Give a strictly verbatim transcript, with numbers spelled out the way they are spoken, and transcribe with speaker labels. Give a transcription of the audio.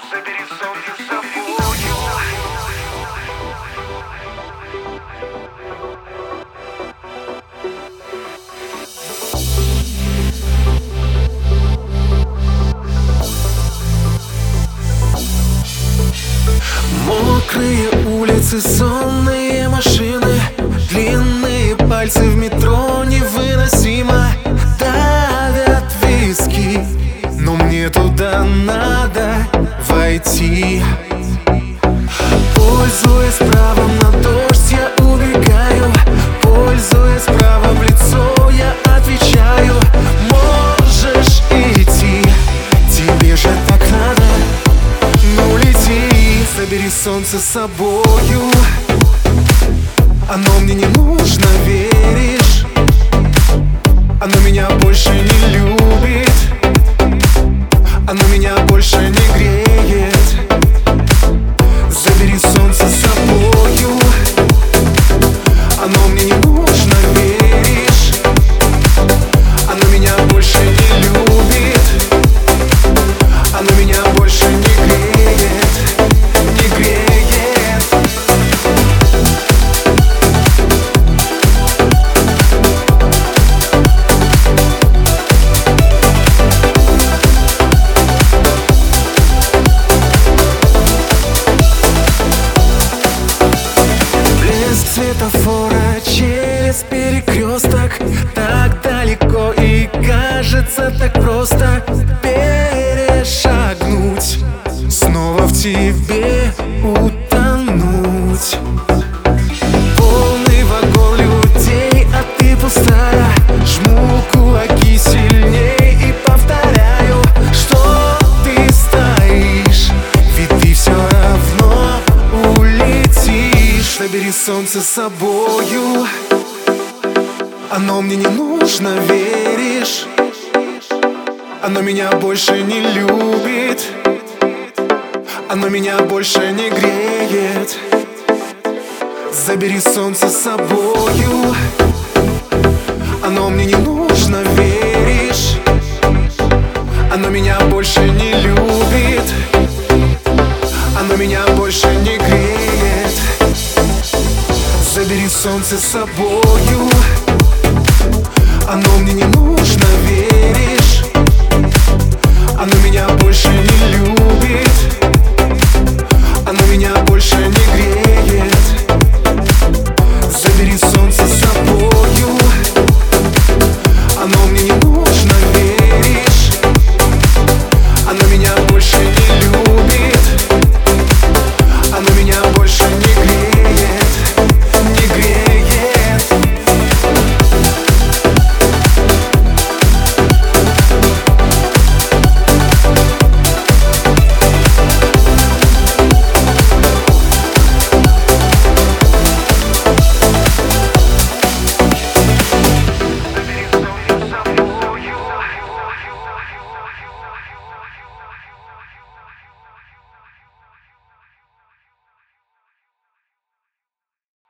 Speaker 1: Забери солнце с собою.
Speaker 2: Мокрые улицы, сонные машины, длинные пальцы в метро невыносимо давят виски, но мне туда надо войти. Пользуясь правом на дождь, я убегаю. Пользуясь правом в лицо, я отвечаю: можешь идти, тебе же так надо. Ну лети, забери солнце с собою. Оно мне не нужно, веришь? Оно меня больше не любит, оно меня больше не греет. Забери солнце с собою. Оно мне не нужно, веришь? Оно меня больше не любит, оно меня больше не греет, не греет. Светофора через перекресток, так далеко и кажется так просто перешагнуть, снова в тебе утонуть. Полный вагон людей, а ты пустая. Жму кулаки сильней и повторяю, что ты стоишь, ведь ты все равно улетишь. Забери солнце с собою. Оно мне не нужно, веришь? Оно меня больше не любит, оно меня больше не греет. Забери солнце с собою. Оно мне не нужно, веришь? Оно меня больше не любит, оно меня больше не греет. Забери солнце с собою. Оно мне не нужно, веришь? Оно меня больше не любит,